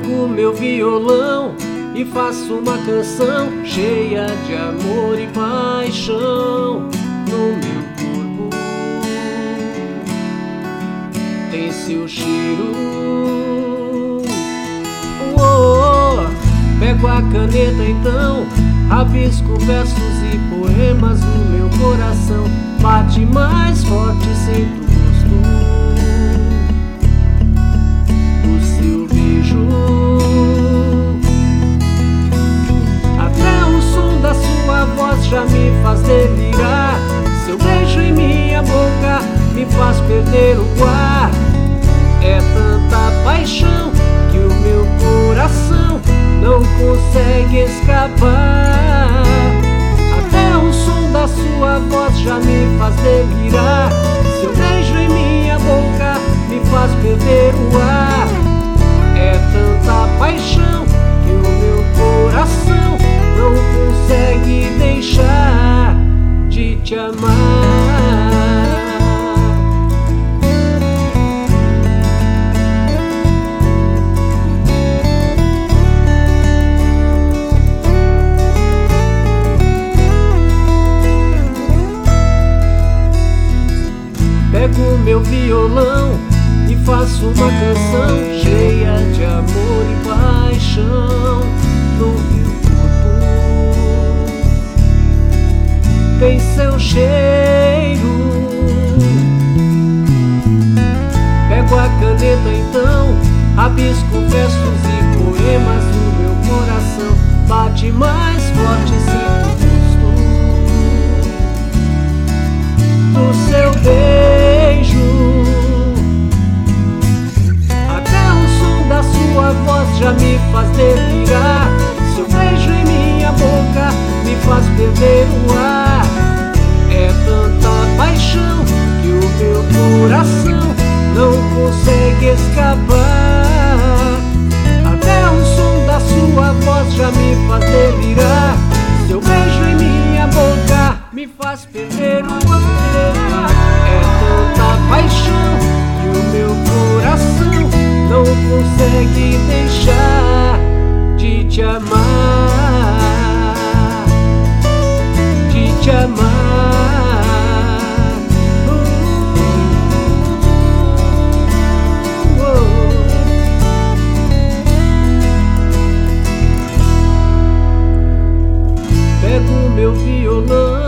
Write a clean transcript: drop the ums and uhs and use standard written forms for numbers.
Pego meu violão e faço uma canção cheia de amor e paixão. No meu corpo tem seu cheiro. Pego a caneta então, rabisco versos e poemas no meu coração. Bate mais forte, sinto o gosto do seu beijo. Até o som da sua voz já me faz delirar. Seu beijo em minha boca me faz perder o ar. É tanta paixão que o meu coração não consegue escapar. Até o som da sua voz já me faz delirar. Seu beijo em minha boca me faz perder o ar. É tanta paixão que o meu coração não consegue deixar de te amar. Pego meu violão e faço uma canção cheia de amor e paixão. No meu corpo tem seu cheiro. Pego a caneta então, rabisco versos e poemas no meu coração. Bate mais forte, sinto o gosto do seu beijo. Até o som da sua voz já me faz delirar. Seu beijo em minha boca me faz perder o ar. É tanta paixão que o meu coração não consegue escapar. Até o som da sua voz já me faz delirar. Seu beijo em minha boca me faz perder o ar. É tanta paixão que o meu coração não consegue deixar de te amar, de te amar. Pego meu violão